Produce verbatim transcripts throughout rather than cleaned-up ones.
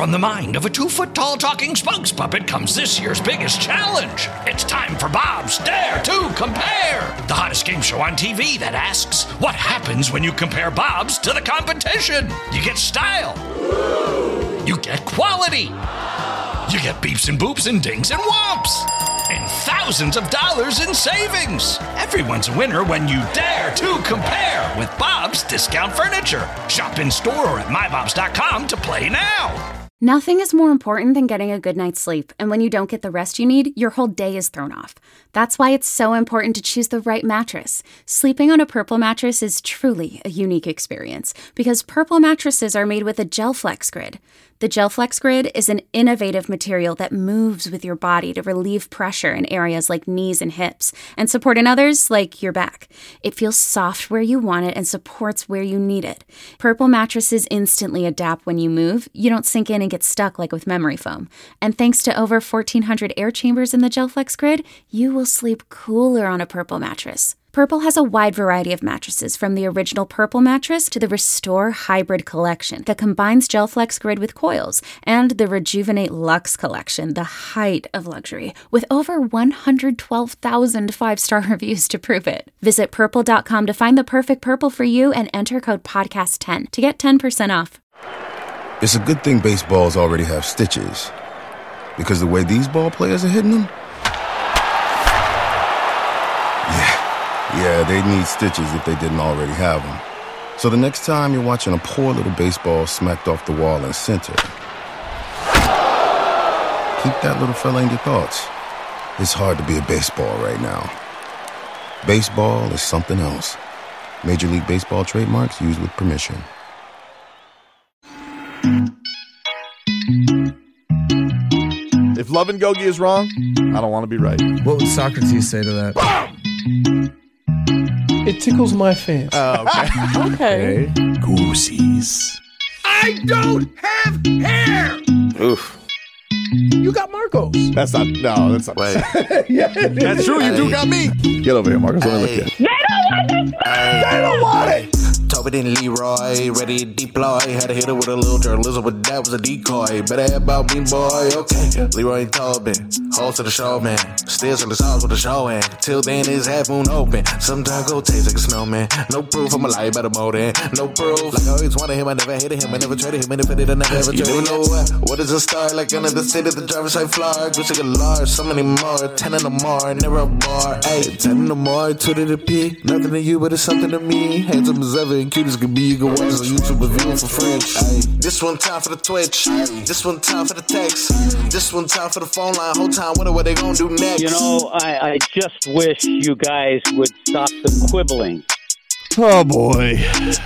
From the mind of a two-foot-tall talking spokes puppet comes this year's biggest challenge. It's time for Bob's Dare to Compare, the hottest game show on T V that asks, what happens when you compare Bobs to the competition? You get style. You get quality. You get beeps and boops and dings and whomps. And thousands of dollars in savings. Everyone's a winner when you dare to compare with Bob's Discount Furniture. Shop in store or at my bobs dot com to play now. Nothing is more important than getting a good night's sleep, and when you don't get the rest you need, your whole day is thrown off. That's why it's so important to choose the right mattress. Sleeping on a Purple mattress is truly a unique experience, because Purple mattresses are made with a GelFlex Grid. The GelFlex Grid is an innovative material that moves with your body to relieve pressure in areas like knees and hips, and support in others like your back. It feels soft where you want it and supports where you need it. Purple mattresses instantly adapt when you move. You don't sink in and get stuck like with memory foam. And thanks to over fourteen hundred air chambers in the GelFlex Grid, you will sleep cooler on a Purple mattress. Purple has a wide variety of mattresses, from the original Purple mattress to the Restore Hybrid collection that combines GelFlex Grid with coils, and the Rejuvenate Luxe collection, the height of luxury, with over one hundred twelve thousand five-star reviews to prove it. Visit purple dot com to find the perfect Purple for you and enter code podcast ten to get ten percent off. It's a good thing baseballs already have stitches, because the way these ball players are hitting them, yeah. Yeah, they need stitches if they didn't already have them. So the next time you're watching a poor little baseball smacked off the wall in center, keep that little fella in your thoughts. It's hard to be a baseball right now. Baseball is something else. Major League Baseball trademarks used with permission. If Love and Gogi is wrong, I don't want to be right. What would Socrates say to that? Boom! It tickles my fancy. Oh, okay. Okay. okay. Goosies. I don't have hair! Oof. You got Marcos. That's not, no, that's not. Wait. Yeah, that's true, you do got me. Get over here, Marcos. Let me look at you. They don't want it! They don't want it! Tobin and Leroy, ready to deploy. Had to hit her with a little journalism, but that was a decoy. Better have about me, boy. Okay, Leroy and Tobin, host of the show, man. Still in the sauce with the show, and till then it's half moon open. Sometimes go taste like a snowman. No proof, I'm a lie about a motor. No proof, like I always wanted him, I never hated him, I never traded him, and if I did, I never ever traded him. You know what? What is a star? Like under the city, the driver's side floor. Gucci a large, so many more. Ten in the more, never a bar. Ayy, ten in the more, two to the P. Nothing to you, but it's something to me. Handsome as ever and cute as can be. You can watch us on YouTube and view it for free. Ayy, this one time for the Twitch. This one time for the text. This one time for the phone line. Whole time, what are they gonna do next? You know, I, I just wish you guys would stop the quibbling. Oh, boy.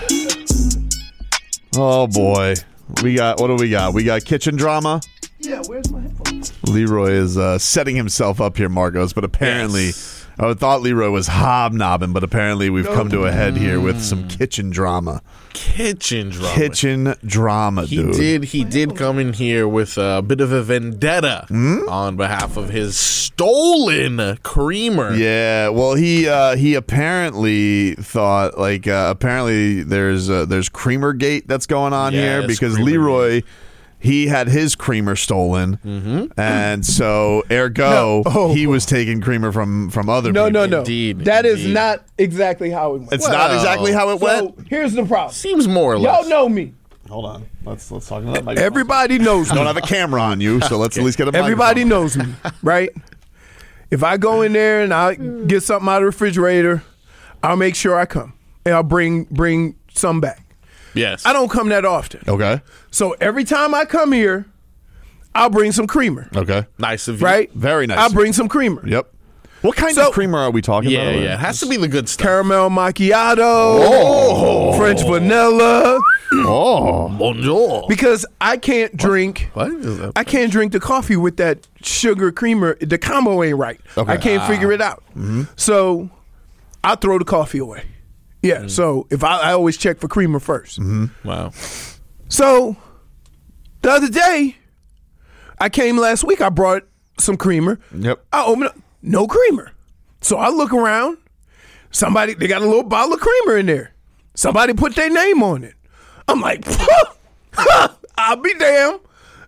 Oh, boy. We got, what do we got? We got kitchen drama. Yeah, where's my headphones? Leroy is uh, setting himself up here, Marcos, but apparently, yes. I thought Leroy was hobnobbing, but apparently we've no. come to a head here with some kitchen drama. Kitchen drama. Kitchen drama, he dude. He did, he did come in here with a bit of a vendetta hmm? on behalf of his stolen creamer. Yeah, well, he uh, he apparently thought, like, uh, apparently there's uh, there's creamer gate that's going on yes, here because Leroy... Gate. He had his creamer stolen, mm-hmm. and so ergo no. oh. he was taking creamer from, from other no, people. No, no, no. Indeed, that indeed. is not exactly how it went. It's well, not exactly how it so went. Here's the problem. Seems more or less. Y'all know me. Hold on. Let's let's talk about that. Everybody knows I me. don't have a camera on you, so let's okay. at least get a Everybody microphone. knows me, right? If I go in there and I get something out of the refrigerator, I'll make sure I come and I'll bring bring some back. Yes. I don't come that often. Okay. So every time I come here, I'll bring some creamer. Okay. Nice of you. Right? Very nice. I'll bring some creamer. Yep. What kind so, of creamer are we talking yeah, about? Yeah, yeah. It has to be the good stuff. Caramel macchiato. Oh. French vanilla. Oh. Bonjour. Because I can't drink what? What is that? I can't drink the coffee with that sugar creamer. The combo ain't right. Okay. I can't ah. figure it out. Mm-hmm. So I throw the coffee away. Yeah. Mm-hmm. So if I, I always check for creamer first. Mm-hmm. Wow. So the other day, I came last week. I brought some creamer. Yep. I open up, no creamer. So I look around. Somebody, they got a little bottle of creamer in there. Somebody put their name on it. I'm like, I'll be damned.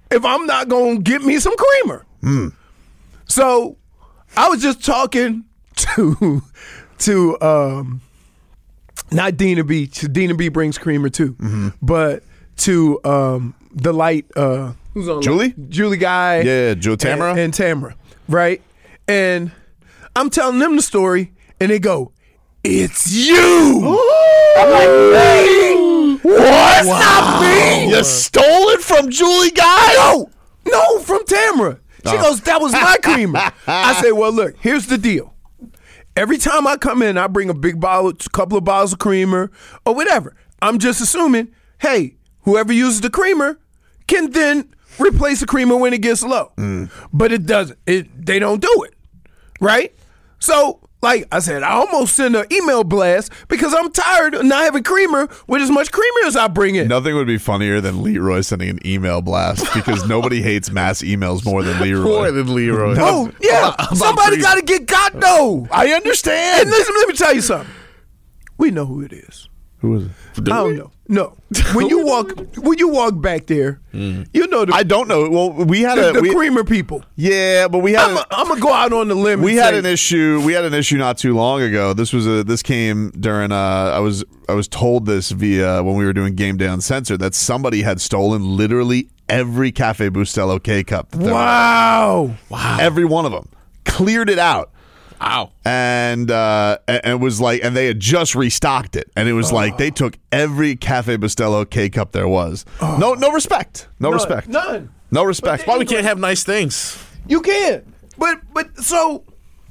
if I'm not going to get me some creamer. Mm. So I was just talking to, to um, not Dina B. Dina B brings creamer too, mm-hmm. but to um, the light, uh, who's on Julie? Light? Julie Guy. Yeah, Julie Tamara. And, and Tamara, right? And I'm telling them the story, and they go, "It's you." I'm like, "Me? What? Wow. Not me? You stole it from Julie Guy? No, no, from Tamara." She Oh. goes, "That was my creamer." I say, "Well, look, here's the deal. Every time I come in, I bring a big bottle, a couple of bottles of creamer or whatever. I'm just assuming, hey, whoever uses the creamer can then replace the creamer when it gets low. Mm. But it doesn't. It they don't do it, right? So, like I said, I almost send an email blast because I'm tired of not having creamer with as much creamer as I bring in. Nothing would be funnier than Leroy sending an email blast because nobody hates mass emails more than Leroy. More than Leroy. Oh, yeah. About Somebody creamer. got to get got, though. I understand. And listen, let me tell you something. We know who it is. Who is it? I don't know. No. When you walk when you walk back there, Mm. you know the I don't know. Well, we had the, a the we, creamer people. yeah, but we had I'm a, I'm gonna go out on the limb. we and had say, an issue. We had an issue not too long ago. This was a this came during. Uh, I was I was told this via when we were doing Game Day Uncensored that somebody had stolen literally every Cafe Bustelo K cup. that there Wow. was. Every one of them. Cleared it out. Wow. And uh, and it was like, and they had just restocked it, and it was like they took every Cafe Bustelo K cup there was. No, no respect, no None. respect, None. no respect. Why we can't have nice things? You can. But but so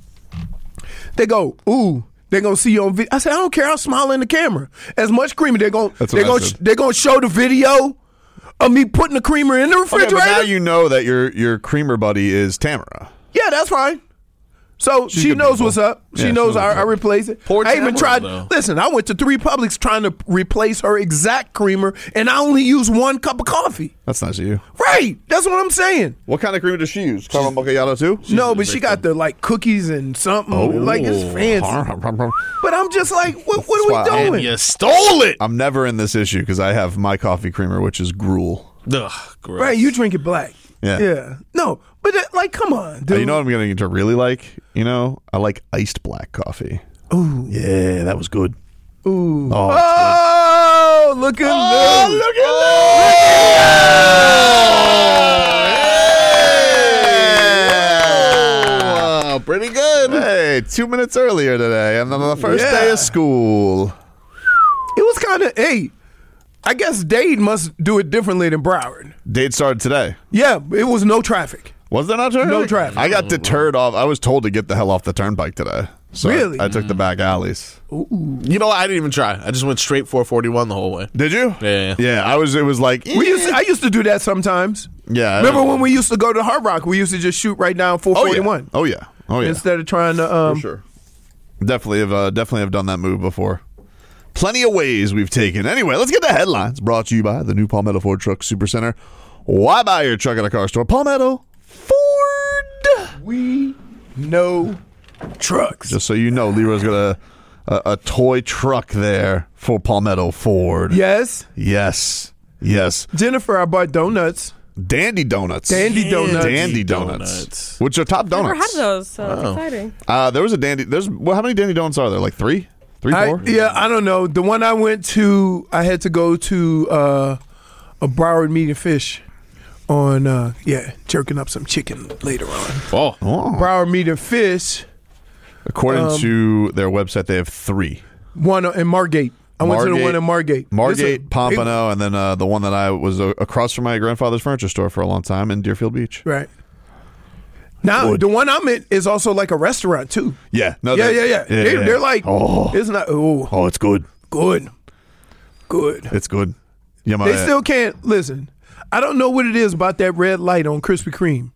they go, ooh, they're gonna see you on video. I said, I don't care, I'll smile in the camera. As much creamer, they're gonna That's they're what I gonna said. they're gonna show the video of me putting the creamer in the Okay, refrigerator. but now you know that your your creamer buddy is Tamara. Yeah, that's fine. So She's she good knows people. what's up. She Yeah, she knows knows I, what's I up. replace it. Poor I even Tamara, tried. though. Listen, I went to three Publix trying to replace her exact creamer, and I only use one cup of coffee. That's nice of you. Right. That's what I'm saying. What kind of creamer does she use? Caramel macchiato too? No, but she got the like cookies and something. Like it's fancy. But I'm just like, what, what are That's we why- doing? And you stole it. I'm never in this issue because I have my coffee creamer, which is gruel. Ugh, gross. Right, you drink it black. Yeah. Yeah. No, but uh, like, come on, Uh, dude. you know what I'm getting to really like? You know, I like iced black coffee. Ooh, yeah, that was good. Ooh. Oh, Oh, look at Oh, Lou. look at Oh, pretty good. Hey, two minutes earlier today, and on the first Yeah. day of school. It was kind of, hey, I guess Dade must do it differently than Broward. Date started today. Yeah, it was no traffic. Was there not traffic? No traffic. I got deterred off. I was told to get the hell off the turnpike today. So I- Really? I, took the back alleys. You know what? I didn't even try. I just went straight four forty-one the whole way. Did you? Yeah. Yeah, I was. It was like. We used to, I used to do that sometimes. Yeah. Remember when we used to go to Hard Rock? We used to just shoot right down four Oh yeah. forty-one Oh yeah. Oh yeah. instead of trying to. Um, For sure. Definitely have uh, definitely have done that move before. Plenty of ways we've taken. Anyway, let's get the headlines. Brought to you by the new Palmetto Ford Truck Supercenter. Why buy your truck at a car store? Palmetto Ford. We know trucks. Just so you know, Leroy's got a, a a toy truck there for Palmetto Ford. Yes, Yes. Yes. Jennifer, I bought donuts. Dandy Donuts. Dandy Donuts. Dandy Donuts. Donuts. Which are top Never donuts. had those, so it's Oh. exciting. Uh, there was a Dandy. There's well, how many Dandy Donuts are there? Like three, three, I, four. yeah, I don't know. The one I went to, I had to go to uh, a Broward Meat and Fish on, uh, yeah, jerking up some chicken later on. Oh. Oh. Broward Meat and Fish, According Um, to their website, they have three. one in Margate. I went to the one in Margate. Margate, It's a big- Pompano, and then uh, the one that I was uh, across from my grandfather's furniture store for a long time in Deerfield Beach. Right. Now, Good. the one I'm in is also like a restaurant, too. Yeah, no, Yeah, they- yeah, yeah. They, yeah. They're like, oh, it's not, oh, oh, it's good. good. Good. It's good. Yeah, my, They still can't, listen, I don't know what it is about that red light on Krispy Kreme.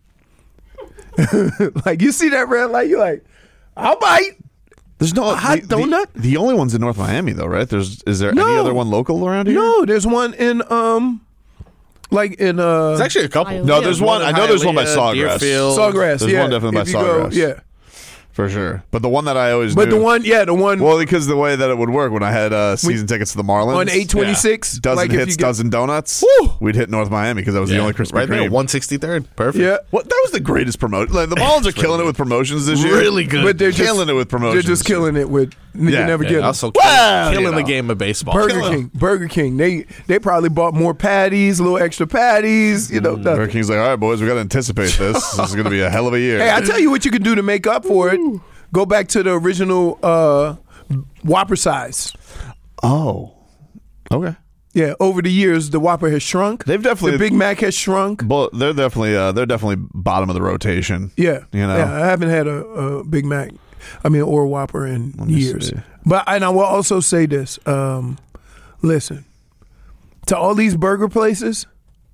Like, you see that red light, you're like, I'll bite. there's no a hot the, the- donut? The, only one's in North Miami, though, right? There's is there any No. other one local around here? No, there's one in, um, like in, uh, It's actually a couple. Hialeah. No, there's one. I know there's one by Hialeah, Sawgrass. Deerfield. Sawgrass. There's yeah. one definitely by If you go- Sawgrass. Yeah. For sure. But the one that I always But knew, the one, yeah, the one. Well, because the way that it would work when I had uh, season tickets to the Marlins. On eight twenty-six. Yeah. Dozen like hits, get, dozen donuts. Woo! We'd hit North Miami because that was Yeah, the only Krispy right Kreme. there, one sixty-third. Perfect. Yeah. What, that was the greatest promotion. Like, the Marlins are killing it with promotions this year. Really good. But they're just, killing it with promotions. They're just killing it with. You Yeah. can never Yeah, get 'em. also Well, killing you know. the game of baseball. Burger Kill 'em. King. Burger King. They they probably bought more patties, a little extra patties. You know. Burger nothing. King's like, all right, boys, we got to anticipate this. This is going to be a hell of a year. Hey, I tell you what you can do to make up for it. Go back to the original uh, Whopper size. Oh. Okay. Yeah, over the years, the Whopper has shrunk. They've definitely- the Big Mac has shrunk. But they're definitely uh, they're definitely bottom of the rotation. Yeah, You know? yeah. I haven't had a, a Big Mac, I mean, or a Whopper in me years. see. But and I will also say this: um, listen, to all these burger places,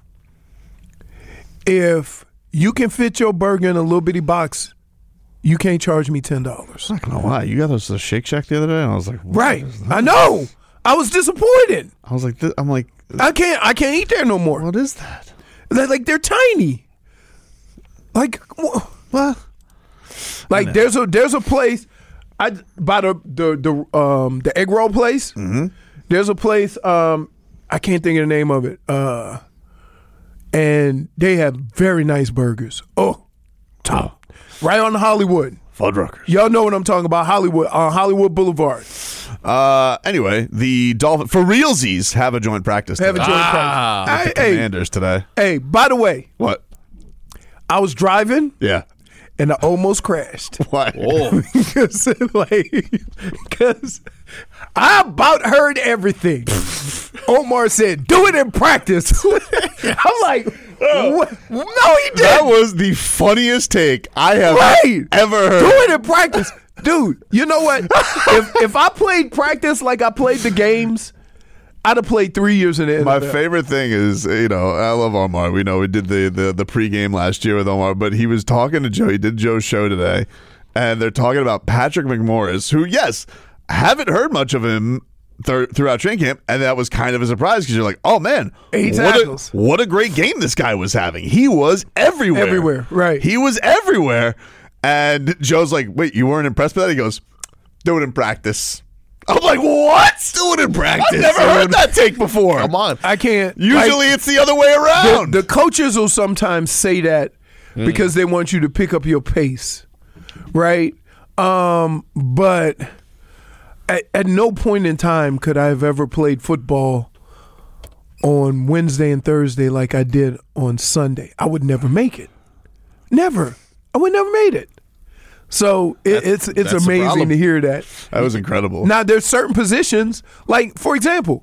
if you can fit your burger in a little bitty box, you can't charge me ten dollars. I'm not gonna lie, you got us a Shake Shack the other day, and I was like, what Right? is that? I know. I was disappointed. I was like, this, I'm like, I can't. I can't eat there no more. what is that? They're, like they're tiny. Like wh- What? Like there's a there's a place I by the the the um the egg roll place. Mm-hmm. There's a place um I can't think of the name of it. Uh, and they have very nice burgers. Oh, top right on Hollywood. Fuddruckers. Y'all know what I'm talking about. Hollywood on Hollywood Boulevard. Uh, anyway, the Dolphin for realsies have a joint practice. Have a today. joint Ah. practice. With the Hey, hey, Commanders today. hey, by the way, What? I was driving Yeah. and I almost crashed. Why? Oh, Because like, because I about heard everything. Omar said, "Do it in practice." I'm like, what? No, he didn't. That was the funniest take I have Right. ever heard. Do it in practice, dude. You know what? if if I played practice like I played the games, I'd have played three years in the N F L. My favorite thing is, you know, I love Omar. We know we did the, the, the pregame last year with Omar, but he was talking to Joe. He did Joe's show today, and they're talking about Patrick McMorris, who, yes, haven't heard much of him th- throughout training camp, and that was kind of a surprise because you're like, oh, man, Eight what a, tackles. what a great game this guy was having. He was everywhere. Everywhere, right. He was everywhere. And Joe's like, wait, you weren't impressed with that? He goes, do it in practice. I'm like, what? Do it in practice. I've never heard that take before. come on. I can't. Usually like, it's the other way the, around. the coaches will sometimes say that because they want you to pick up your pace, right? Um, but at, at no point in time could I have ever played football on Wednesday and Thursday like I did on Sunday. I would never make it. Never. I would never made it. So it, it's it's that's the amazing problem. to hear that. That was incredible. Now there's certain positions, like for example,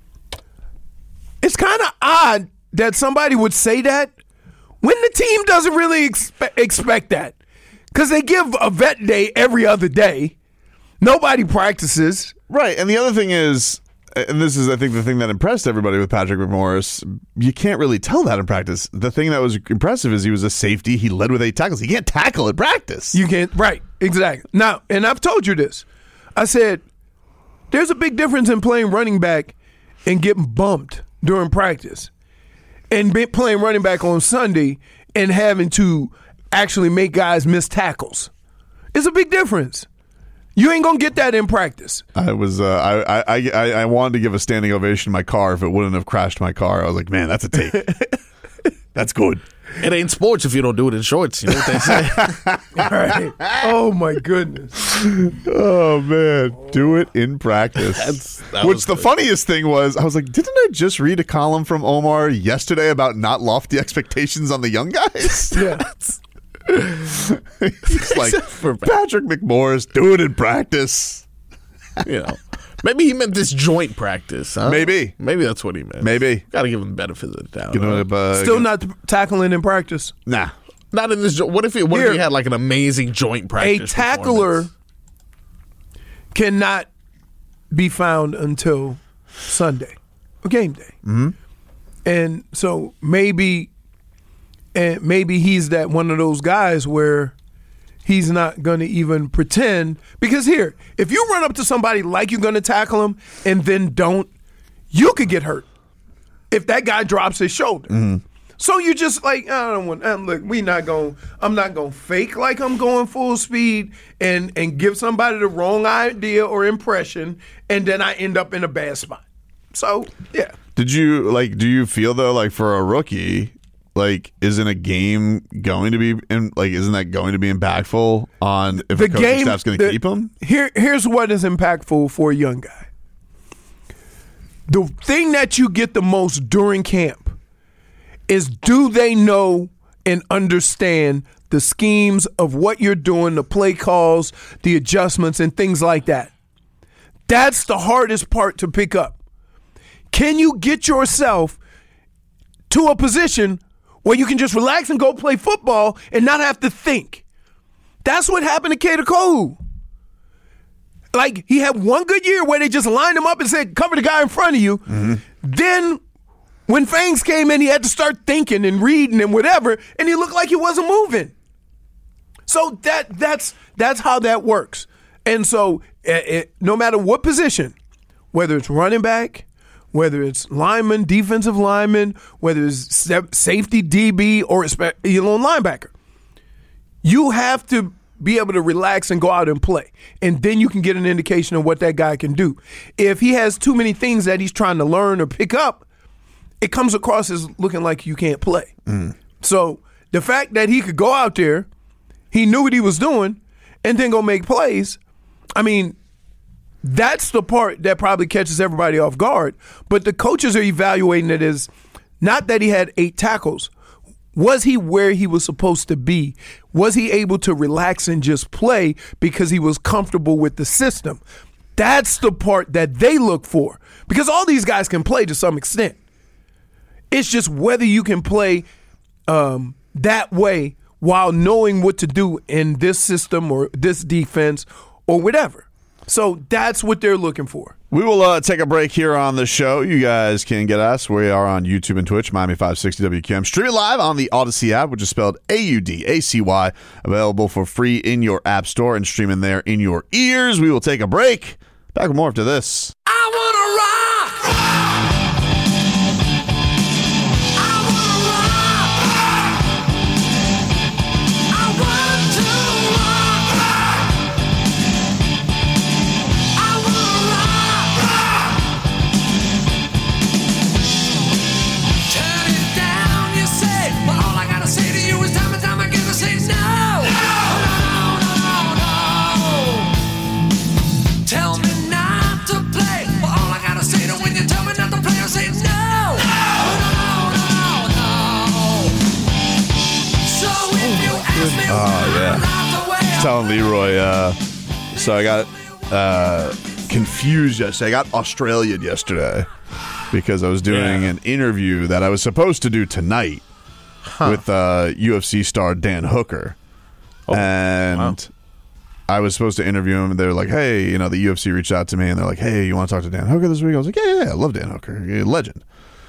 it's kind of odd that somebody would say that when the team doesn't really expe- expect that, because they give a vet day every other day. Nobody practices. Right. And the other thing is, and this is, I think, the thing that impressed everybody with Patrick McMorris, you can't really tell that in practice. The thing that was impressive is he was a safety. He led with eight tackles. He can't tackle at practice. You can't. Right. Exactly. Now, and I've told you this. I said, there's a big difference in playing running back and getting bumped during practice and be playing running back on Sunday and having to actually make guys miss tackles. It's a big difference. You ain't gonna get that in practice. I was, uh, I, I, I, I wanted to give a standing ovation to my car if it wouldn't have crashed my car. I was like, man, that's a take. That's good. It ain't sports if you don't do it in shorts. You know what they say? Right. Oh my goodness. Oh man, do it in practice. That's- that Which was the good. funniest thing was, I was like, didn't I just read a column from Omar yesterday about not lofty expectations on the young guys? Yeah. He's like, For- Patrick McMorris, do it in practice. You know, maybe he meant this joint practice. Huh? Maybe. maybe that's what he meant. Maybe. Got to give him the benefit of the doubt. You know, huh? uh, Still not tackling in practice. Nah. Not in this. Jo- what if he? What if Here. he had like an amazing joint A practice? tackler performance? cannot be found until Sunday or game day. Mm-hmm. And so maybe and maybe he's that one of those guys where he's not going to even pretend, because here, if you run up to somebody like you're going to tackle him and then don't, you could get hurt if that guy drops his shoulder. So you just like, I don't want, uh, look, we not going, I'm not going to fake like I'm going full speed and, and give somebody the wrong idea or impression, and then I end up in a bad spot. So, yeah. Did you, like, do you feel, though, like, for a rookie, like, isn't a game going to be, in, like, isn't that going to be impactful on if the a coaching game, staff's going to keep him? Here, here's what is impactful for a young guy. The thing that you get the most during camp is, do they know and understand the schemes of what you're doing, the play calls, the adjustments, and things like that. That's the hardest part to pick up. Can you get yourself to a position where you can just relax and go play football and not have to think? That's what happened to Kader Kohou. Like, he had one good year where they just lined him up and said, cover the guy in front of you. Mm-hmm. Then when Fangs came in, he had to start thinking and reading and whatever, and he looked like he wasn't moving. So that that's that's how that works. And so it, it, no matter what position, whether it's running back, whether it's lineman, defensive lineman, whether it's safety, D B, or you know, linebacker, you have to be able to relax and go out and play. And then you can get an indication of what that guy can do. If he has too many things that he's trying to learn or pick up, it comes across as looking like you can't play. Mm. So the fact that he could go out there, he knew what he was doing, and then go make plays, I mean, that's the part that probably catches everybody off guard. But the coaches are evaluating it as not that he had eight tackles. Was he where he was supposed to be? Was he able to relax and just play because he was comfortable with the system? That's the part that they look for, because all these guys can play to some extent. It's just whether you can play um, that way while knowing what to do in this system or this defense or whatever. So that's what they're looking for. We will uh, take a break here on the show. You guys can get us. We are on YouTube and Twitch, Miami five sixty W Q M. Streaming live on the Odyssey app, which is spelled A U D A C Y. Available for free in your app store and streaming there in your ears. We will take a break. Back with more after this. I want to rock! Oh, yeah. Telling Leroy, uh, so I got uh, confused yesterday. I got Australian yesterday because I was doing yeah. an interview that I was supposed to do tonight huh. with uh, U F C star Dan Hooker. Oh, and wow. I was supposed to interview him, and they were like, hey, you know, the U F C reached out to me, and they're like, hey, you want to talk to Dan Hooker this week? I was like, yeah, yeah, yeah I love Dan Hooker. He's a legend.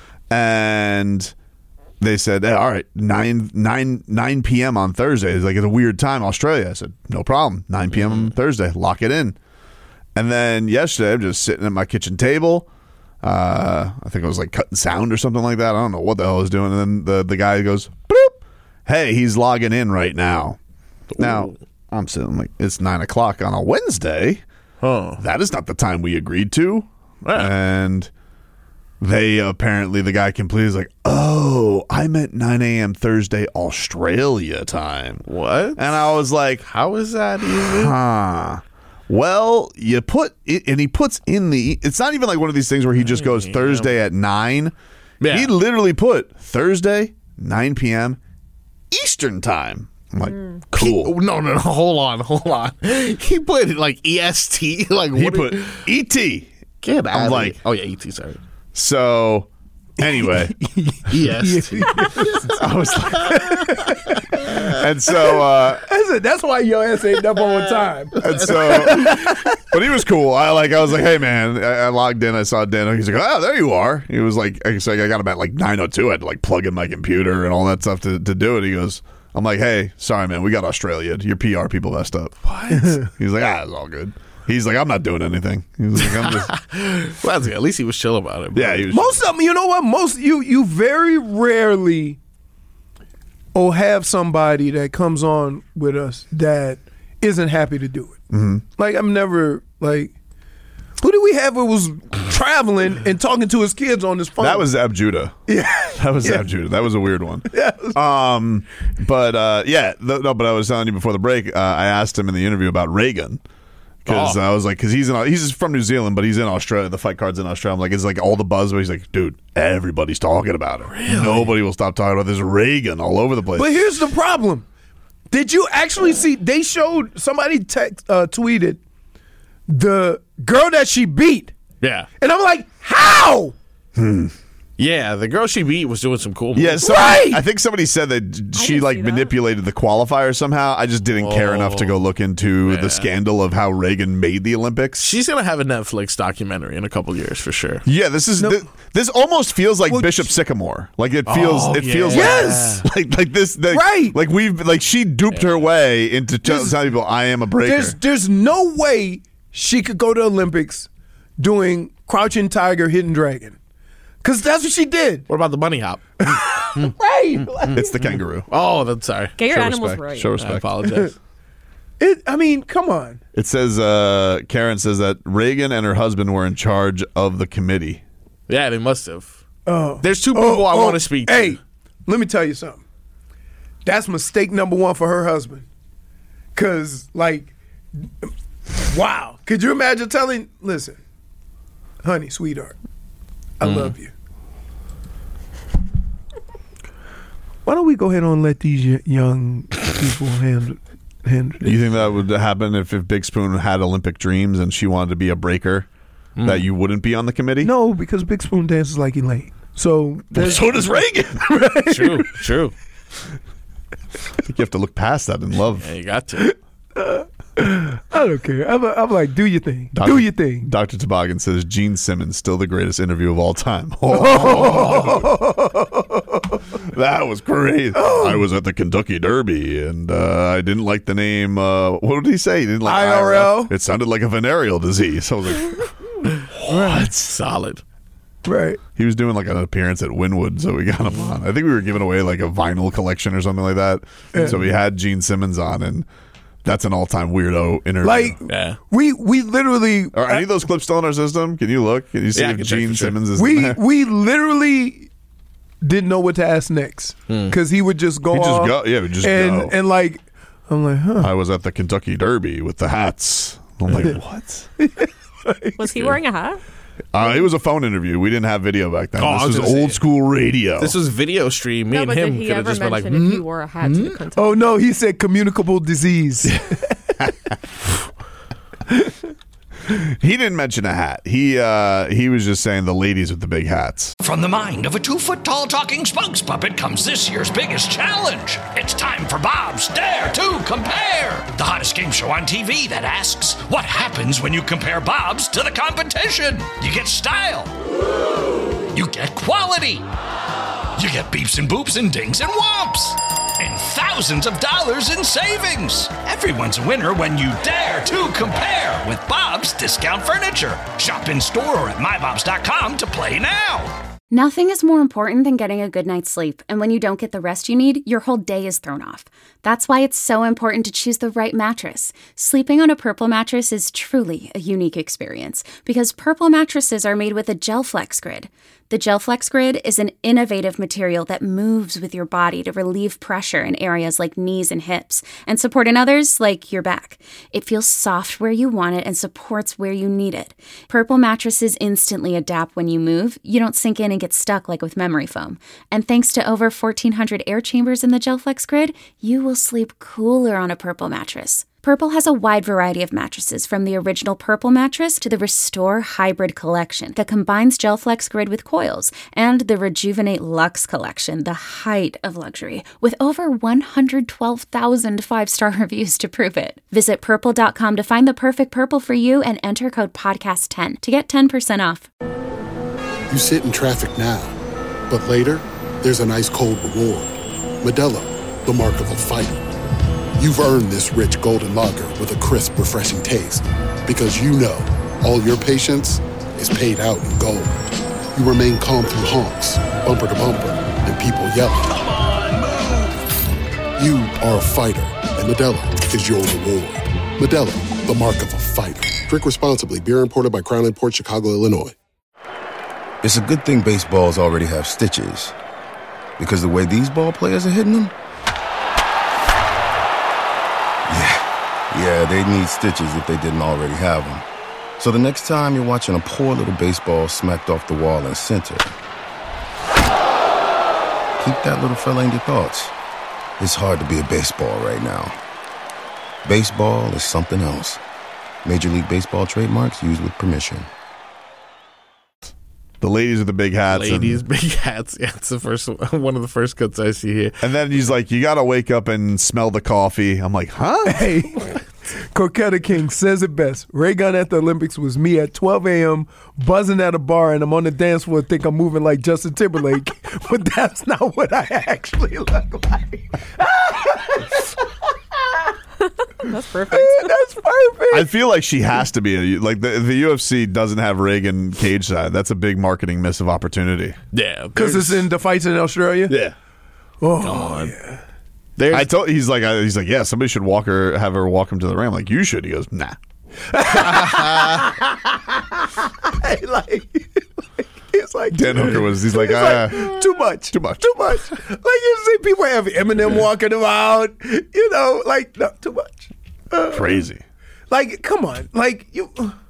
And they said, hey, all right, nine, nine, nine p.m. on Thursday. It's like, it's a weird time, Australia. I said, no problem. nine p.m. Mm-hmm. Thursday. Lock it in. And then yesterday, I'm just sitting at my kitchen table. Uh, I think I was like cutting sound or something like that. I don't know what the hell I was doing. And then the, the guy goes, bloop. Hey, he's logging in right now. Ooh. Now, I'm sitting like, it's nine o'clock on a Wednesday. Huh. That is not the time we agreed to. Yeah. And they apparently, the guy completely is like, oh, I meant nine a.m. Thursday, Australia time. What? And I was like, how is that even? Huh. Well, you put it, and he puts in the, it's not even like one of these things where he just goes yeah. Thursday at nine. Yeah. He literally put Thursday, nine p.m. Eastern time. I'm like, mm. cool. He, no, no, no, hold on, hold on. He put it like E S T. Like he put E T. Get out I'm of like, it. Oh, yeah, E T, sorry. So, anyway. Yes. I was like, and so, uh, that's, it. That's why your ass ain't up on time. And so, but he was cool. I like, I was like, hey man, I, I logged in. I saw Dan. He's like, oh, there you are. He was like, I, I got about like nine oh two. I had to like plug in my computer and all that stuff to, to do it. He goes, I'm like, hey, sorry man, we got Australia. Your P R people messed up. What? He's like, ah, it's all good. He's like, I'm not doing anything. He's like, I'm just. Well, at least he was chill about it. Bro. Yeah, he was most chill. of them. You know what? Most you you very rarely or have somebody that comes on with us that isn't happy to do it. Mm-hmm. Like, I'm never, like, who did we have who was traveling and talking to his kids on his phone? That was Zab Judah. Yeah. That was Yeah. Zab Judah. That was a weird one. Yeah. Um, but uh, yeah, th- no. But I was telling you before the break. Uh, I asked him in the interview about Reagan because Oh. I was like, because he's in, he's from New Zealand, but he's in Australia. The fight card's in Australia. I'm like, it's like all the buzz. But he's like, dude, everybody's talking about it. Really? Nobody will stop talking about this Reagan all over the place. But here's the problem. Did you actually see, they showed, somebody text, uh, tweeted the girl that she beat. Yeah. And I'm like, how? Yeah, the girl she beat was doing some cool moves. Yeah, so Right. I think somebody said that she didn't like see that. manipulated the qualifier somehow. I just didn't care enough to go look into Yeah. the scandal of how Reagan made the Olympics. She's going to have a Netflix documentary in a couple years for sure. Yeah, this is thi- this almost feels like Bishop Sycamore. Like it feels, Oh, it feels yeah. Yes. like like like this, like, Right. Like we've like she duped her way into telling people, "I am a breaker." There's, there's no way she could go to Olympics doing Crouching Tiger, Hidden Dragon. Because that's what she did. What about the bunny hop? Right. It's the kangaroo. Oh, that's sorry. Get your Show animals respect. right. Show I respect. apologize. It, I mean, come on. It says uh, Karen says that Reagan and her husband were in charge of the committee. Yeah, they must have. Oh. There's two people I want to speak to. Hey, let me tell you something. That's mistake number one for her husband. Because, like, wow. Could you imagine telling, listen, honey, sweetheart, I Mm. love you. Why don't we go ahead and let these y- young people handle, handle Do you this? think that would happen if, if Big Spoon had Olympic dreams and she wanted to be a breaker? That you wouldn't be on the committee? No, because Big Spoon dances like Elaine. So, there's- So does Reagan. True, true. I think you have to look past that and love. Yeah, you got to. I don't care. I'm, I'm like, do your thing. Doctor Do your thing. Doctor Toboggan says Gene Simmons still the greatest interview of all time. That was great. I was at the Kentucky Derby and uh, I didn't like the name. Uh, what did he say? He didn't like I R L? It sounded like a venereal disease. I was like, What? Solid. Right. he was doing like an appearance at Wynwood, so we got him on. I think we were giving away like a vinyl collection or something like that. Yeah. So we had Gene Simmons on, and that's an all-time weirdo interview. Like, Yeah. we we literally Are any of those clips still in our system? Can you look? Can you see Yeah, I if can check Gene for sure. Simmons is in we there? we literally didn't know what to ask next because he would just go He'd just off go- yeah, he'd just and go. and like I'm like, huh? I was at the Kentucky Derby with the hats. I'm like, what? Was he wearing a hat? Uh, it was a phone interview. We didn't have video back then. Oh, I was this was gonna old say- school radio. This was video stream. Me no, and but him did he could have ever just been like, mention if "Hmm?" he wore a hat to the Kentucky? Oh no, he said communicable disease. He didn't mention a hat. He uh, he was just saying the ladies with the big hats. From the mind of a two-foot-tall talking spokes puppet comes this year's biggest challenge. It's time for Bob's Dare to Compare, the hottest game show on T V that asks, what happens when you compare Bob's to the competition? You get style. You get quality. You get beeps and boops and dings and whomps. And thousands of dollars in savings. Everyone's a winner when you dare to compare with Bob's Discount Furniture. Shop in store or at my bobs dot com to play now. Nothing is more important than getting a good night's sleep, and when you don't get the rest you need, your whole day is thrown off. That's why it's so important to choose the right mattress. Sleeping on a Purple mattress is truly a unique experience because Purple mattresses are made with a GelFlex Grid. The GelFlex Grid is an innovative material that moves with your body to relieve pressure in areas like knees and hips and support in others like your back. It feels soft where you want it and supports where you need it. Purple mattresses instantly adapt when you move. You don't sink in and get stuck like with memory foam. And thanks to over fourteen hundred air chambers in the GelFlex Grid, you will sleep cooler on a Purple mattress. Purple has a wide variety of mattresses, from the original Purple mattress to the Restore Hybrid collection that combines GelFlex Grid with coils, and the Rejuvenate Luxe collection, the height of luxury, with over one hundred twelve thousand five-star reviews to prove it. Visit purple dot com to find the perfect Purple for you and enter code podcast ten to get ten percent off. You sit in traffic now, but later, there's an ice-cold reward. Modelo, the mark of a fighter. You've earned this rich golden lager with a crisp, refreshing taste. Because you know, all your patience is paid out in gold. You remain calm through honks, bumper to bumper, and people yelling. Come on, move! You are a fighter, and Modelo is your reward. Modelo, the mark of a fighter. Drink responsibly. Beer imported by Crown Imports, Chicago, Illinois. It's a good thing baseballs already have stitches. Because the way these ball players are hitting them? Yeah, yeah, they need stitches if they didn't already have them. So the next time you're watching a poor little baseball smacked off the wall in center, keep that little fella in your thoughts. It's hard to be a baseball right now. Baseball is something else. Major League Baseball trademarks used with permission. The ladies with the big hats. Ladies, and, big hats. Yeah, it's the first one of the first cuts I see here. And then he's like, you got to wake up and smell the coffee. I'm like, huh? Hey, Coquetta King says it best. Ray Gun at the Olympics was me at twelve a.m. buzzing at a bar, and I'm on the dance floor think I'm moving like Justin Timberlake. But that's not what I actually look like. That's perfect. That's perfect. I feel like she has to be. A, like the, the U F C doesn't have Reagan cage side. That's a big marketing miss of opportunity. Yeah. Because it's in the fights in Australia? Yeah. Oh, Come on. yeah. There's, I told he's like he's like yeah somebody should walk her have her walk him to the ring. I'm like you should. He goes nah. like, like, it's like Dan Hooker was he's like, it's ah, like too much, too much, too much. Like you see people have Eminem walking them out. You know, like no, too much. Uh, crazy. Like come on, like you.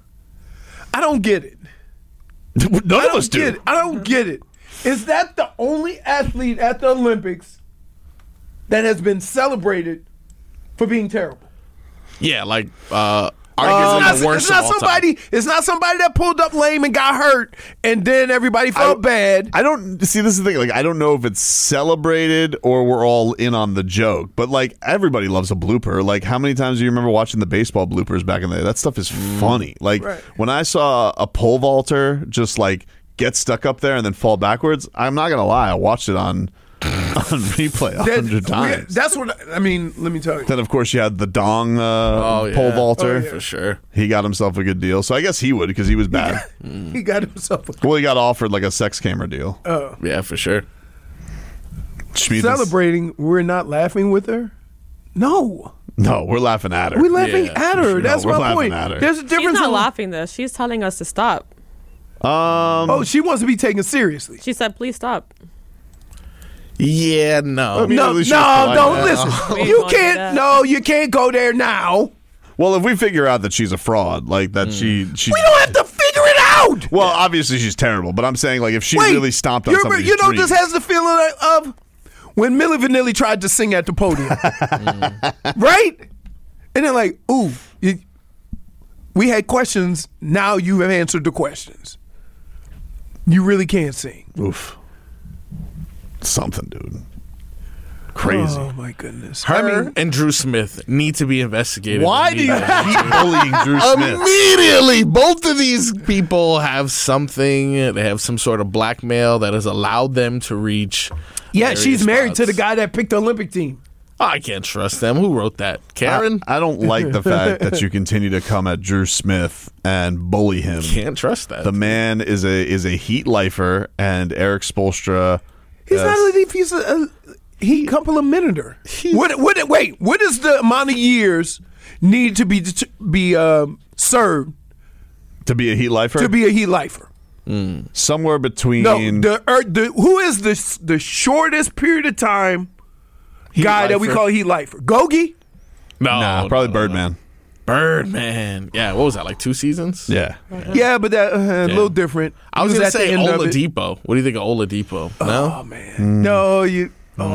I don't get it. None I of us don't get do. it. I don't get it. Is that the only athlete at the Olympics that has been celebrated for being terrible? yeah, like uh, Uh, arguably it's the not, worst it's not of all somebody. time. It's not somebody that pulled up lame and got hurt, and then everybody felt I- bad. I don't see this is the thing. Like I don't know if it's celebrated or we're all in on the joke. But like everybody loves a blooper. Like how many times do you remember watching the baseball bloopers back in the day? That stuff is funny. Like Right. when I saw a pole vaulter just like get stuck up there and then fall backwards. I'm not gonna lie. I watched it on on replay a That- hundred times. That's what I mean. Let me tell you. Then of course you had the Dong uh, Oh, yeah. pole vaulter. Oh, yeah. For sure. He got himself a good deal. So I guess he would because he was bad. He got himself a Well, he got offered like a sex camera deal. uh, Yeah, for sure. Schmied- celebrating. We're not laughing with her. No, No, we're laughing at her. we're laughing Yeah, at for her. sure. That's No, we're my laughing point. at her. There's a She's difference. not in- laughing this. She's telling us to stop. Um, Oh, she wants to be taken seriously. She said, please stop. Yeah, no. I mean, No, at least she no, was polite. don't Yeah. listen. We ain't You gonna do can't. that. No, you can't go there now. Well, if we figure out that she's a fraud, like that she she We don't have to figure it out. well, obviously she's terrible, but I'm saying like if she Wait, really stomped on you somebody's You know, dream, this has the feeling of when Milli Vanilli tried to sing at the podium, right? And they're like, "Ooh, you, we had questions. Now you have answered the questions. You really can't sing." oof, something, dude, crazy. Oh my goodness! Her I mean, and Drew Smith need to be investigated. Why do you immediately. keep bullying Drew Smith? Immediately, both of these people have something. They have some sort of blackmail that has allowed them to reach. yeah, various she's married to the spots. guy that picked the Olympic team. Oh, I can't trust them. Who wrote that? Karen? I, I don't like the fact that you continue to come at Drew Smith and bully him. Can't trust that. The man is a is a heat lifer, and Eric Spoelstra. He's uh, not a he's a, a he couple of minute. What what wait, what is the amount of years need to be det- be um, served to be a heat lifer. to be a heat lifer? somewhere between No, the, er, the who is the the shortest period of time guy that we lifer? call heat lifer? Gogi? no, nah, no, probably no, no. Birdman. Birdman. Yeah, what was that, like two seasons? Yeah. Yeah, but that uh, a little different. I was He going to at the say end of it. Oladipo. What do you think of Oladipo? No? Oh man, no, you.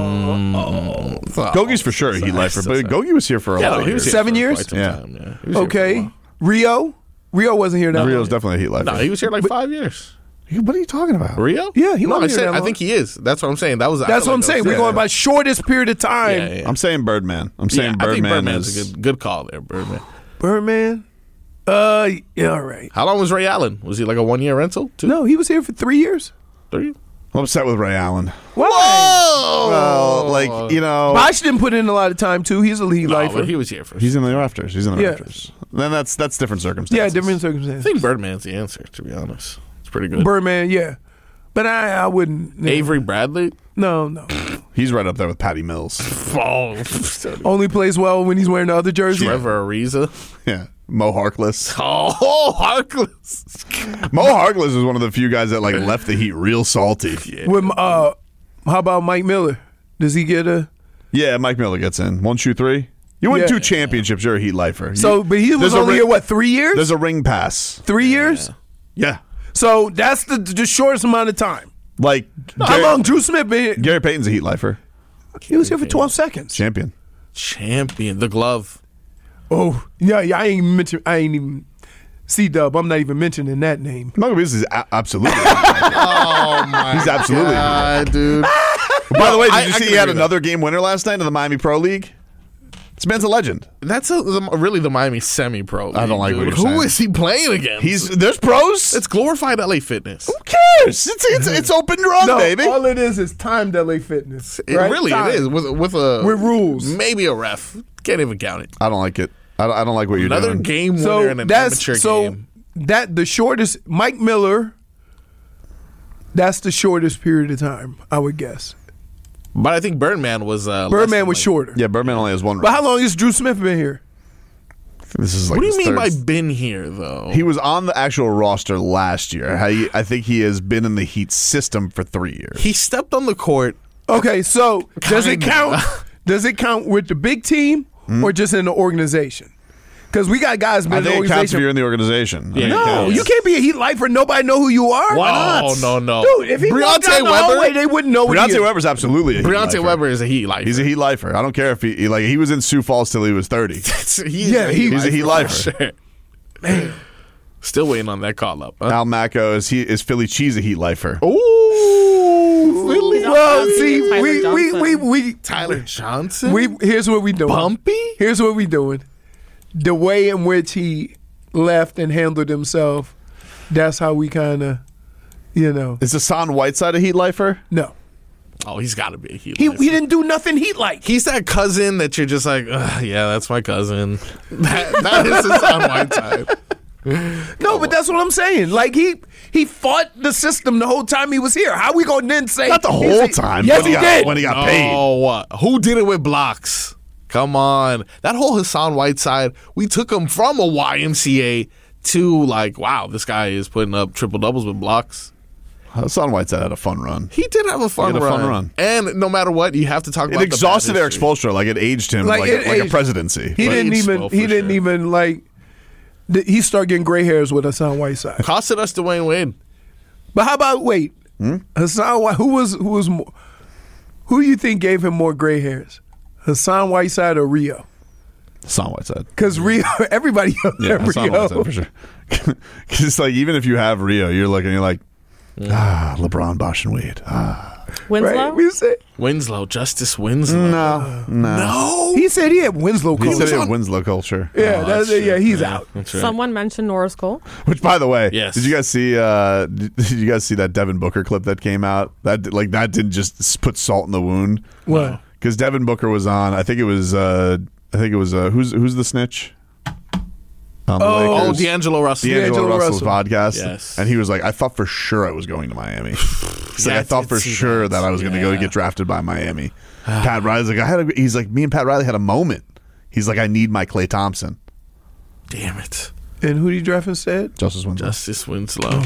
Gogi's for sure a heat lifer, but Gogi was here for a Yeah, while. no, he was here Seven for years? quite some Yeah. time, yeah. He was here for a Okay, while. Rio. Rio wasn't here that long. Rio's definitely a heat lifer. No, he was here like five years. What are you talking about? Rio? Yeah, he no, I wasn't here said that I long. think he is. That's what I'm saying. That was. I That's feel what I'm like saying. that We're was- going by shortest period of time. Yeah, yeah. I'm saying Birdman. I'm saying Yeah, I think Birdman Birdman's is a good good call there. Birdman. Birdman. Uh, yeah, all right. How long was Ray Allen? Was he like a one year rental? Two, No, he was here for three years. three. I'm upset with Ray Allen. Why? Well, like you know, Bosch didn't put in a lot of time too. He's a lead No, lifer. but he was here for. he's in the rafters. He's in the Yeah. rafters. Then that's that's different circumstances. yeah, different I circumstances. think Birdman's the answer. To be honest, it's pretty good. Birdman, yeah, but I, I wouldn't. no. Avery Bradley. No, no. He's right up there with Patty Mills. Oh, Only plays well when he's wearing the other jersey. Trevor Ariza. Yeah. Mo Harkless. Oh, Harkless. Mo Harkless is one of the few guys that like left the Heat real salty. Yeah. With, uh, how about Mike Miller? Does he get a? Yeah, Mike Miller gets in. One, two, three. You win Yeah. two championships. You're a Heat lifer. So, You- but he was there's a only ring- here, what, three years? There's a ring pass. Three years? Yeah. So that's the, the shortest amount of time. Like How Gary, long Drew Smith been here? Gary Payton's a Heat lifer. He was here for twelve seconds. Champion. Champion. The glove. Oh, yeah, yeah. I ain't even mention. I ain't even C-Dub. I'm not even mentioning that name. Michael Beasley is a- absolutely. Oh, my He's absolutely. God, dude. By the way, did I- you I see can he had agree with another game winner last night in the Miami Pro League? This man's a legend. That's a, the, really the Miami semi-pro. I don't like dude. what you're Who saying. is he playing against? He's there's pros. It's glorified L A Fitness. Who cares? It's it's, it's open run, No, baby. all it is is timed L A Fitness. It right? really Timed. it is with with a With rules. maybe a ref. Can't even count it. I don't like it. I don't, I don't like what you're Another doing. game winner So in an that's amateur so game. that the shortest Mike Miller. That's the shortest period of time, I would guess. But I think Birdman was uh, less Birdman than was like- shorter. Yeah, Birdman only has one. But how long has Drew Smith been here? This is like What do you his mean third- by been here though? He was on the actual roster last year. He, I think he has been in the Heat system for three years. He stepped on the court. Okay, so does it Kinda. count? Does it count with the big team or just in the organization? Because we got guys been I in the think it counts if organization. you're in the organization. I Yeah, think it No, counts. you can't be a Heat lifer and nobody know who you are. Why not? Oh, no, no. Dude, if he Briante walked down the Weber- hallway, they wouldn't know what he Briante is. Weber's absolutely a Heat Briante lifer. Weber is a Heat lifer. He's a Heat lifer. I don't care if he, he like he was in Sioux Falls till he was thirty. he's Yeah, a he- Heat he's a Heat lifer. for sure. Still waiting on that call up. Huh? Al Macco is he is Philly Cheese a Heat lifer? Ooh, Philly. Well, see, Tyler we, we, Johnson. we, we, Tyler Johnson. we, here's what we doing. Bumpy. Here's what we doing. The way in which he left and handled himself, that's how we kind of, you know, Is Hassan Whiteside a Heat lifer? no. Oh, he's got to be a Heat He, lifer. he didn't do nothing Heat like. He's that cousin that you're just like, Ugh, yeah, that's my cousin. That, that is Hassan Whiteside. No, but that's what I'm saying. Like he he fought the system the whole time he was here. How we gonna then say Not the he's whole a- time. Yes, when he got, did. When he got paid. Oh, what? Who did it with blocks? Come on. That whole Hassan Whiteside, we took him from a Y M C A to like, wow, this guy is putting up triple doubles with blocks. Hassan Whiteside had a fun run. He did have a fun, He had a run. fun run. And no matter what, you have to talk It about exhausted the bad Eric history. Spoelstra. Like it aged him Like, like, it like a aged- presidency. He But- didn't Aged even well, he for didn't sure. even like th- he started getting gray hairs with Hassan Whiteside. Costed us Dwayne Wade. But how about wait? Hmm? Hassan White who was who was more who you think gave him more gray hairs? Hassan Whiteside or Rio? Hassan Whiteside. Because Rio everybody Yeah, yeah, Hassan Rio. Whiteside for sure. Because it's like even if you have Rio, you're looking, you're like, ah, LeBron, Bosh, and Wade. Ah. Winslow? Right? We said, Winslow, Justice Winslow. No, no. No. he said he had Winslow He culture. said he had Winslow culture. Yeah, Oh, that's, that's yeah, true. he's Yeah, out. That's right. Someone mentioned Norris Cole. Which, by the way, Yes. did you guys see? Uh, did did you guys see that Devin Booker clip that came out? That like that didn't just s- put salt in the wound. What? Because Devin Booker was on. I think it was. Uh, I think it was. Uh, who's who's the snitch? On the Oh, Oh, Lakers. D'Angelo Russell. D'Angelo D'Angelo Russell's Russell. podcast. Yes. And he was like, I thought for sure I was going to Miami. He's like, Yeah, I thought I for did see sure that. that I was going to go Yeah. get drafted by Miami. Pat Riley's like, I had a, he's like, me and Pat Riley had a moment. He's like, I need my Klay Thompson. Damn it. And who did he draft instead? Justice Winslow. Justice Winslow.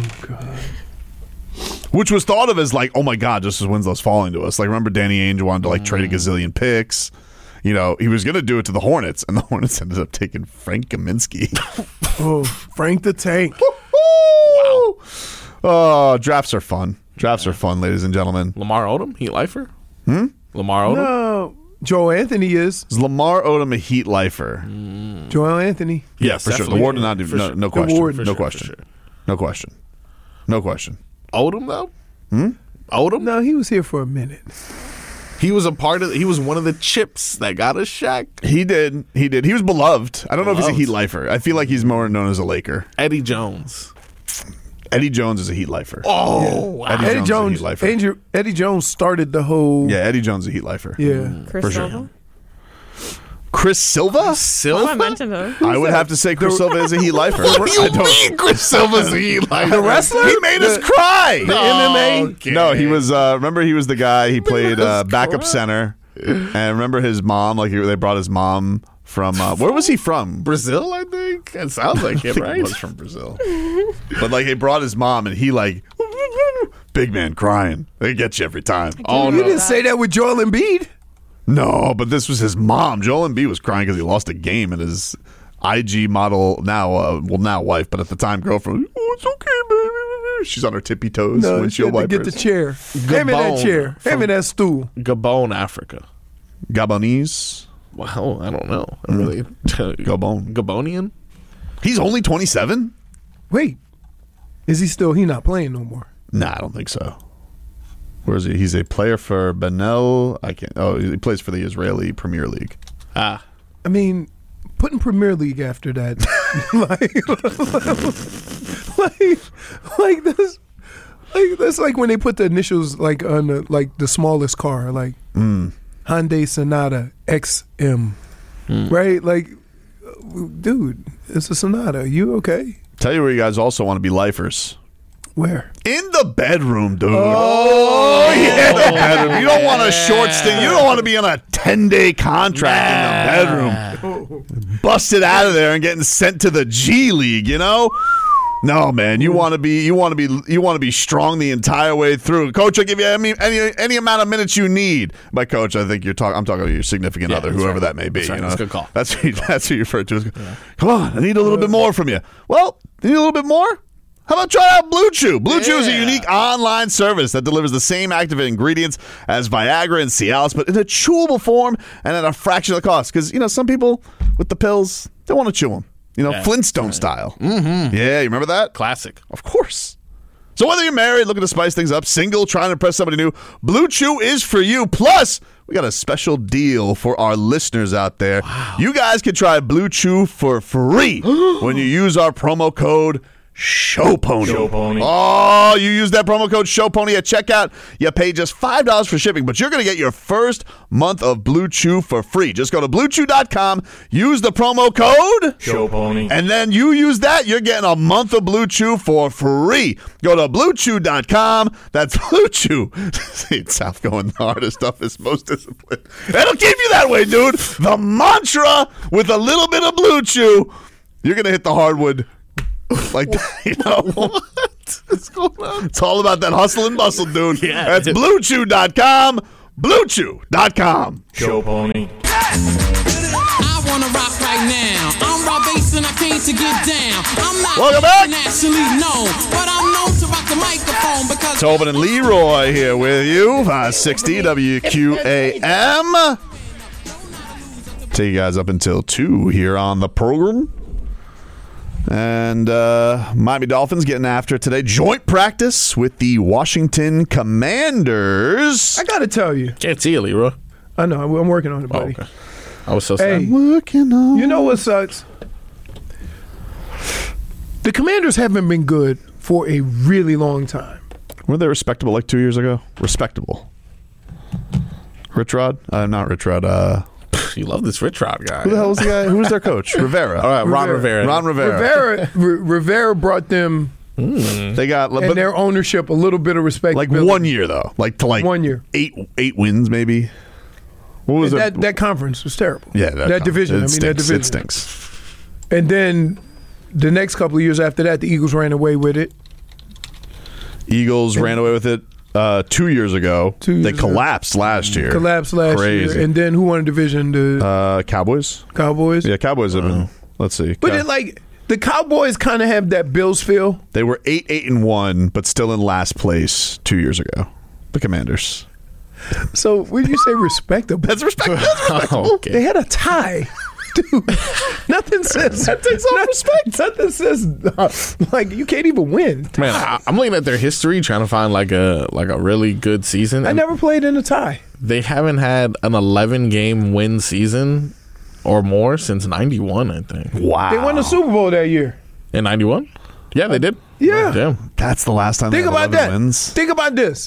Which was thought of as like, oh my God, Justice Winslow's falling to us. Like, remember Danny Ainge wanted to like trade a Mm. gazillion picks. You know, he was going to do it to the Hornets, and the Hornets ended up taking Frank Kaminsky. Oh, Frank the Tank. Wow. Oh, drafts are fun. Drafts are fun, ladies and gentlemen. Lamar Odom, Heat lifer. Hmm? Lamar Odom. No, Joel Anthony is. Is Lamar Odom a Heat lifer? Joel Anthony. Yeah, Yes, for sure. The definitely. Warden not For even, no, sure. no The question. Warden. no For sure, question. for sure. No question. No question. Odom though. Hmm. Odom. No, he was here for a minute. He was a part of. He was one of the chips that got us Shaq. He did. He did. He was beloved. I don't know if he's a Beloved. Heat lifer. I feel like he's more known as a Laker. Eddie Jones. Eddie Jones is a Heat lifer. Oh, wow. Eddie, Eddie Jones, Jones. is a Heat lifer. Andrew, Eddie Jones started the whole. Yeah, Eddie Jones is a Heat lifer. Yeah. Chris For sure. Silva? Chris Silva? Silva? I mentioned him. I would have to say Chris Silva is a Heat lifer. What do you I don't- mean Chris Silva's a Heat lifer? The wrestler? He made us cry. The M M A? Okay. No, he was. Uh, remember, he was the guy. He played uh, backup center. And remember his mom? Like he, they brought his mom from. Uh, where was he from? Brazil, I think. It sounds like it, He right? was from Brazil. But like, they brought his mom, and he like, big man crying. They get you every time. Oh, You no. didn't say that with Joel Embiid. No, but this was his mom. Joel Embiid was crying because he lost a game, and his I G model now, uh, well, now wife, but at the time girlfriend. Oh, it's okay, baby. She's on her tippy toes. No, she windshield had to get wipers. the chair. Hand me that Gabon chair. Hand me from- that stool. Gabon, Africa. Gabonese. Well, I don't know. I really Gabon. Gabonian? He's only twenty-seven? Wait, is he still? He not playing no more. Nah, I don't think so. Where is he? He's a player for Benel. I can't. Oh, he plays for the Israeli Premier League. Ah. I mean, putting Premier League after that, like, like, like this, like that's like when they put the initials like on the like the smallest car, like Mm. Hyundai Sonata X M, right? Like, dude, it's a Sonata. You okay? Tell you where you guys also want to be lifers. Where? In the bedroom, dude. Oh, yeah. The bedroom. You don't want a short stint. You don't want to be on a ten-day contract in the bedroom. Busted out of there and getting sent to the G League, you know? No, man. You want to be you want to be you want to be strong the entire way through. Coach, I'll give you any any, any amount of minutes you need. By coach, I think you're talking I'm talking about your significant Yeah, other, that's whoever right. that may be. That's right. You know? That's a good call. That's who, that's who you refer to as, come on, I need a little bit more from you. Well, you need a little bit more? How about try out Blue Chew? Blue Chew is a Yeah. unique online service that delivers the same active ingredients as Viagra and Cialis, but in a chewable form and at a fraction of the cost. Because, you know, some people with the pills, they want to chew them. You know, Yeah, Flintstone style. Mm-hmm. Yeah, you remember that? Classic. Of course. So whether you're married, looking to spice things up, single, trying to impress somebody new, Blue Chew is for you. Plus, we got a special deal for our listeners out there. Wow. You guys can try Blue Chew for free when you use our promo code SHOWPONY. SHOWPONY. Oh, you use that promo code SHOWPONY at checkout. You pay just five dollars for shipping, but you're going to get your first month of Blue Chew for free. Just go to blue chew dot com, use the promo code SHOWPONY. and then you use that, you're getting a month of Blue Chew for free. Go to blue chew dot com. That's Blue Chew. It's South going the hardest stuff is most disciplined. It'll keep you that way, dude. The mantra with a little bit of Blue Chew, you're going to hit the hardwood like that, you know. What's going on? It's all about that hustle and bustle, dude. Yeah. That's blue chew dot com. blue chew dot com. SHOWPONY. I wanna rock right now. I'm Rob Bass and I came to get down. I'm not Welcome back. internationally known, but I'm known to rock the microphone because Tobin and Leroy here with you. five sixty W Q A M. Take you guys up until two here on the program. And uh, Miami Dolphins getting after it today. Joint practice with the Washington Commanders. I gotta tell you, Can't see you, Leroy. I know I'm working on it, Oh, buddy. okay. I was so Hey, sad. Working on. you know what sucks? The Commanders haven't been good for a really long time. Were they respectable like two years ago? Respectable. Rich Rod? Uh, not Rich Rod. Uh, You love this Rich Rod guy. who the hell was the guy? Who was their coach? Rivera. All right, Ron Rivera. Ron Rivera. Rivera, R- Rivera brought them They got and but, their ownership a little bit of respect. like one year though, like to like One year. eight eight wins maybe. What was that, it? that conference was terrible. Yeah, that, that, division. It I mean, stinks. that division. It stinks. And then the next couple of years after that, the Eagles ran away with it. Eagles ran away with it uh, two years ago. Two they years ago. collapsed last year. Collapsed last Crazy. year. And then who won the division? The Uh, Cowboys. Cowboys. Yeah, Cowboys have been. Let's see. But Cow- then, like, the Cowboys kind of have that Bills feel. they were eight eight and one, but still in last place two years ago. The Commanders. So when you say respectable, That's respect. That's respectable. Okay. they had a tie. Dude, nothing says that takes off respect. Nothing says uh, like you can't even win. Man, I, I'm looking at their history, trying to find like a like a really good season. I and never played in a tie. They haven't had an eleven game win season or more since ninety-one, I think. Wow. They won the Super Bowl that year. In ninety-one? Yeah, they did. Yeah. Damn. That's the last time Think they had about eleven that. wins. Think about this.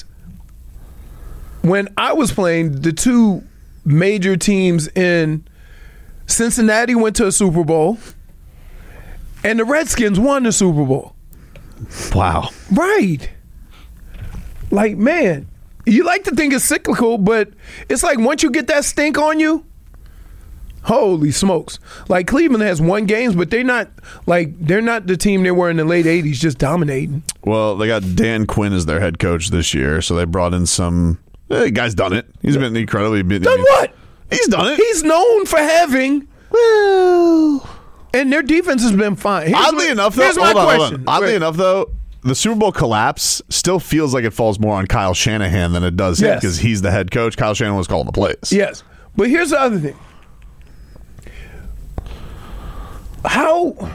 When I was playing, the two major teams in Cincinnati went to a Super Bowl, and the Redskins won the Super Bowl. Wow. Right. Like, man, you like to think it's cyclical, but it's like once you get that stink on you, holy smokes. Like, Cleveland has won games, but they're not like they're not the team they were in the late eighties, just dominating. Well, they got Dan Quinn as their head coach this year, so they brought in some eh, guy's done it. He's been incredibly been, Done what? He's done it. He's known for having well, and their defense has been fine. Here's Oddly my, enough, though, here's my hold on, hold question. on. Oddly Wait. enough, though, the Super Bowl collapse still feels like it falls more on Kyle Shanahan than it does him Yes. because he's the head coach. Kyle Shanahan was calling the plays. Yes, but here's the other thing. How?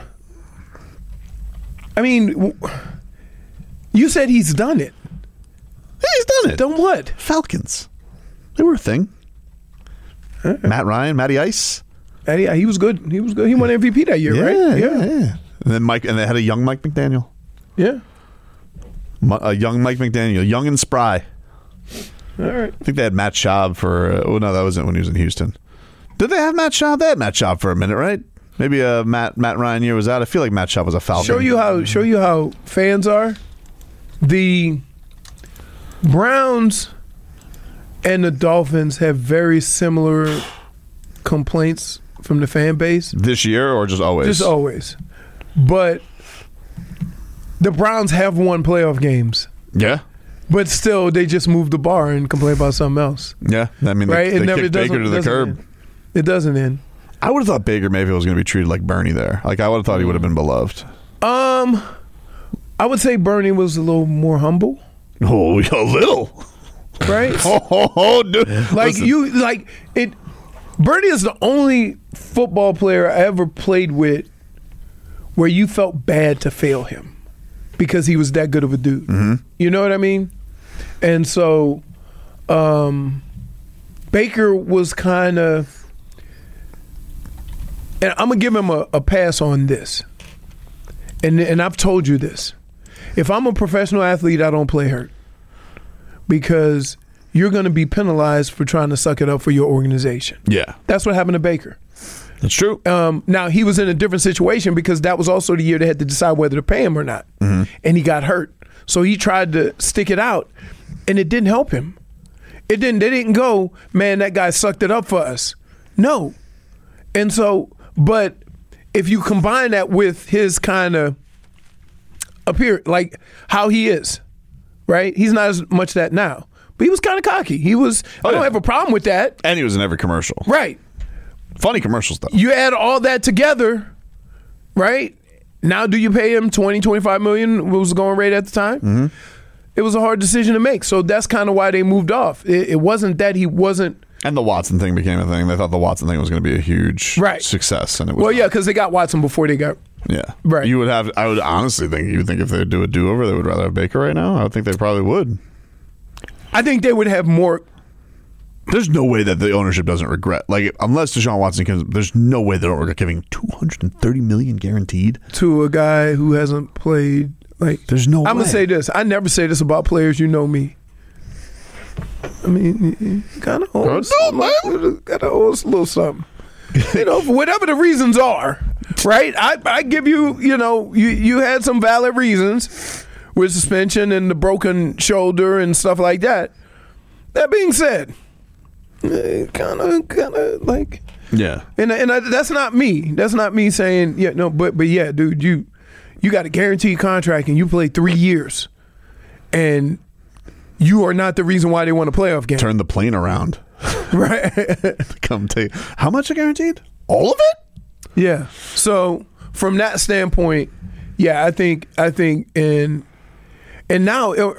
I mean, w- you said he's done it. Yeah, he's done it. Done what? Falcons. They were a thing. Matt Ryan, Matty Ice. Matty, he was good. He was good. He won M V P that year, Yeah, right? yeah, yeah. And then Mike, and they had a young Mike McDaniel. Yeah. Mu- A young Mike McDaniel, young and spry. All right. I think they had Matt Schaub for. Uh, oh no, that wasn't when he was in Houston. Did they have Matt Schaub? They had Matt Schaub for a minute, right? Maybe uh, Matt Matt Ryan year was out. I feel like Matt Schaub was a Falcon. Show you how. Show you how fans are. The Browns and the Dolphins have very similar complaints from the fan base. This year or just always? Just always. But the Browns have won playoff games. Yeah. But still, they just moved the bar and complain about something else. Yeah. I mean, they, Right? they It never kicked doesn't- Baker to the doesn't curb. end. It doesn't end. I would have thought Baker Mayfield was going to be treated like Bernie there. Like, I would have thought he would have been beloved. Um, I would say Bernie was a little more humble. Oh, a little. Right? oh, oh, oh, dude. Like, Listen. you, like, it. Bernie is the only football player I ever played with where you felt bad to fail him because he was that good of a dude. Mm-hmm. You know what I mean? And so, um, Baker was kind of, and I'm gonna give him a, a pass on this. And and I've told you this: if I'm a professional athlete, I don't play hurt because you're going to be penalized for trying to suck it up for your organization. Yeah. That's what happened to Baker. That's true. Um, now, he was in a different situation because that was also the year they had to decide whether to pay him or not. Mm-hmm. And he got hurt. So he tried to stick it out, and it didn't help him. It didn't. They didn't go, man, that guy sucked it up for us. No. And so, but if you combine that with his kind of appearance, like how he is, right? He's not as much that now. But he was kind of cocky. He was, Oh, I don't yeah. have a problem with that. And he was in every commercial. Right. Funny commercials, though. You add all that together, right? Now do you pay him twenty, twenty-five million, what was the going rate at the time? Mm-hmm. It was a hard decision to make. So that's kind of why they moved off. It, it wasn't that he wasn't. And the Watson thing became a thing. They thought the Watson thing was going to be a huge Right. success. And it was Well, not. yeah, because they got Watson before they got. Yeah. Right. You would have, I would honestly think, you would think if they do a do over, they would rather have Baker right now. I would think they probably would. I think they would have more. There's no way that the ownership doesn't regret. Like, unless Deshaun Watson can, there's no way they don't regret giving two hundred thirty million dollars guaranteed To a guy who hasn't played. Like, there's no I'm way. going to say this. I never say this about players. You know me. I mean, kind of owes, got to owe us a little something. You know, for whatever the reasons are, right? I, I give you, you know, you, you had some valid reasons with suspension and the broken shoulder and stuff like that. That being said, kind of, kind of like, Yeah. and and I, that's not me. That's not me saying, yeah, no, but but yeah, dude, you you got a guaranteed contract and you play three years, and you are not the reason why they won a playoff game. Turn the plane around. Right. Come take. How much are guaranteed? All of it? Yeah. So from that standpoint, yeah, I think I think and and now it,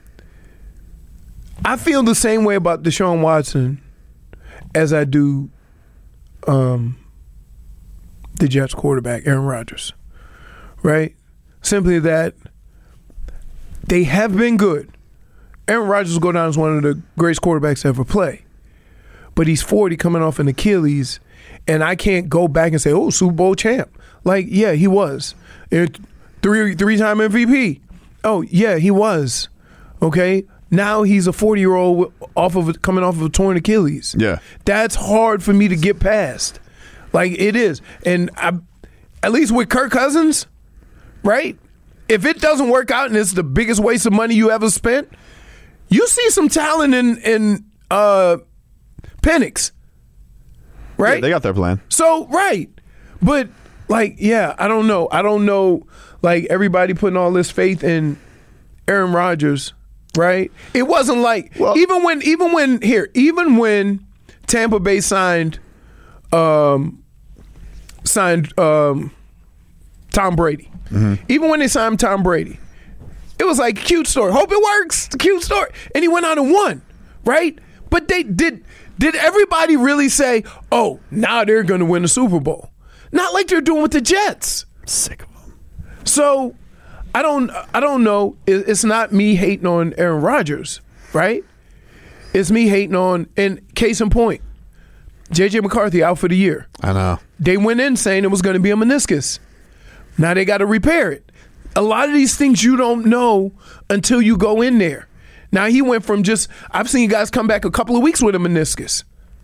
I feel the same way about Deshaun Watson as I do um, the Jets quarterback, Aaron Rodgers. Right? Simply that they have been good. Aaron Rodgers will go down as one of the greatest quarterbacks to ever play. But he's forty coming off an Achilles, and I can't go back and say, oh, Super Bowl champ. Like, yeah, he was. It, three, three-time M V P. Oh, yeah, he was. Okay? Now he's a forty-year-old off of a, coming off of a torn Achilles. Yeah. That's hard for me to get past. Like, it is. And I, at least with Kirk Cousins, right? If it doesn't work out and it's the biggest waste of money you ever spent, you see some talent in, in uh, Penix, right? Yeah, they got their plan. So, right. But, like, yeah, I don't know. I don't know, like, everybody putting all this faith in Aaron Rodgers, right? It wasn't like, well, even when, even when, here, even when Tampa Bay signed, um, signed um, Tom Brady, mm-hmm. even when they signed Tom Brady, it was like, cute story. Hope it works. It's a cute story. And he went out and won, right? But they did, did everybody really say, oh, now they're going to win the Super Bowl? Not like they're doing with the Jets. Sick of them. So, I don't I don't know. It's not me hating on Aaron Rodgers, right? It's me hating on, and case in point, J J McCarthy out for the year. I know. They went in saying it was going to be a meniscus. Now they got to repair it. A lot of these things you don't know until you go in there. Now he went from just, I've seen guys come back a couple of weeks with a meniscus.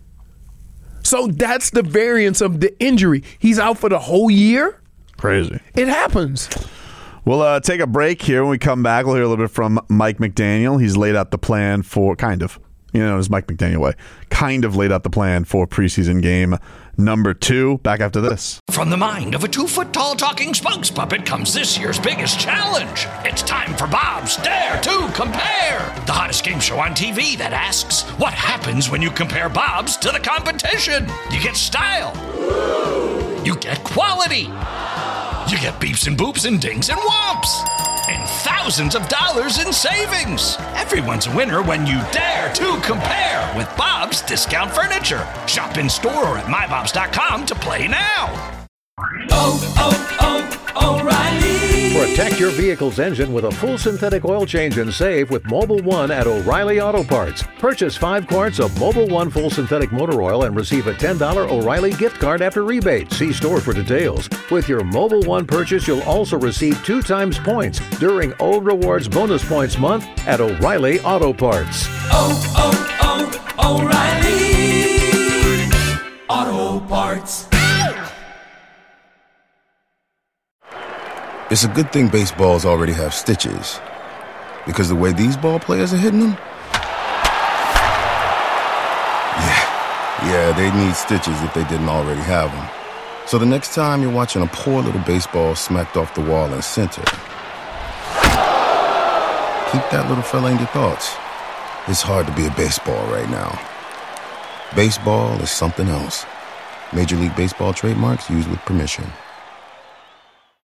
So that's the variance of the injury. He's out for the whole year? Crazy. It happens. We'll uh, take a break here. When we come back, we'll hear a little bit from Mike McDaniel. He's laid out the plan for, kind of, you know, it's Mike McDaniel way, kind of laid out the plan for preseason game number two. Back after this. From the mind of a two-foot-tall talking spokes puppet comes this year's biggest challenge. It's time for Bob's Dare to Compare, the hottest game show on T V that asks, what happens when you compare Bob's to the competition? You get style. You get quality. You get beeps and boops and dings and whomps. And thousands of dollars in savings. Everyone's a winner when you dare to compare with Bob's Discount Furniture. Shop in store or at my bobs dot com to play now. Oh, oh, oh, O'Reilly. Protect your vehicle's engine with a full synthetic oil change and save with Mobil one at O'Reilly Auto Parts. Purchase five quarts of Mobil one full synthetic motor oil and receive a ten dollars O'Reilly gift card after rebate. See store for details. With your Mobil one purchase, you'll also receive two times points during O Rewards Bonus Points Month at O'Reilly Auto Parts. Oh, oh, oh, O'Reilly Auto Parts. It's a good thing baseballs already have stitches, because the way these ball players are hitting them, yeah, yeah, they need stitches if they didn't already have them. So the next time you're watching a poor little baseball smacked off the wall in center, keep that little fella in your thoughts. It's hard to be a baseball right now. Baseball is something else. Major League Baseball trademarks used with permission.